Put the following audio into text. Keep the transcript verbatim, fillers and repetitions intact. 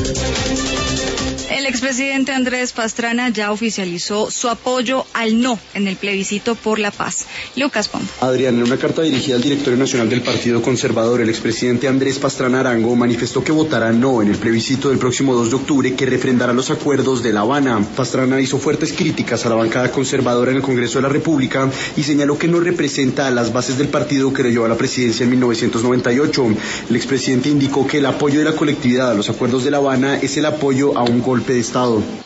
El expresidente Andrés Pastrana ya oficializó su apoyo al no en el plebiscito por la paz. Lucas Pombo. Adrián, en una carta dirigida al directorio nacional del Partido Conservador, el expresidente Andrés Pastrana Arango manifestó que votará no en el plebiscito del próximo dos de octubre que refrendará los acuerdos de La Habana. Pastrana hizo fuertes críticas a la bancada conservadora en el Congreso de la República y señaló que no representa a las bases del partido que lo llevó a la presidencia en mil novecientos noventa y ocho. El expresidente indicó que el apoyo de la colectividad a los acuerdos de La Habana es el apoyo a un golpe de Estado.